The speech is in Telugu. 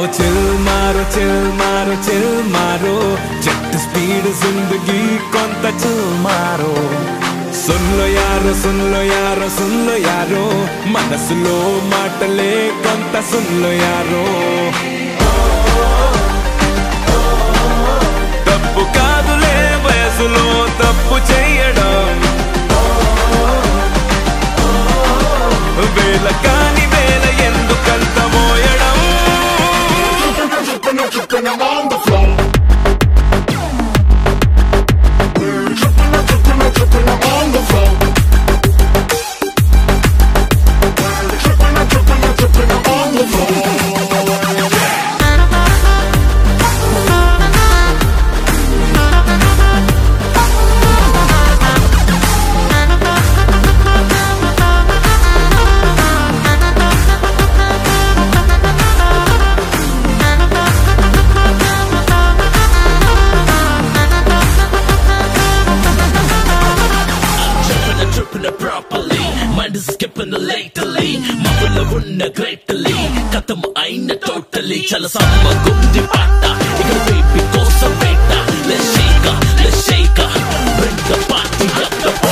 चिल मारो जेट स्पीड जिंदगी కొంత चिल मारो सुन लो यारो మనసులో మాటలే కొంత सुन लो यारो తప్పు కాదులే వయసులో తప్పు చేయడం వేల కాని వేల ఎందుకంత మోయడం Tripping on the floor. Tripping on the floor. Tripping on the floor. Properly, mind is skipping the lately. Mapula unna greatly, katam aina totally. Chala samma gundi patta, ikka baby kosa beta. Let's shake her, bring the party up the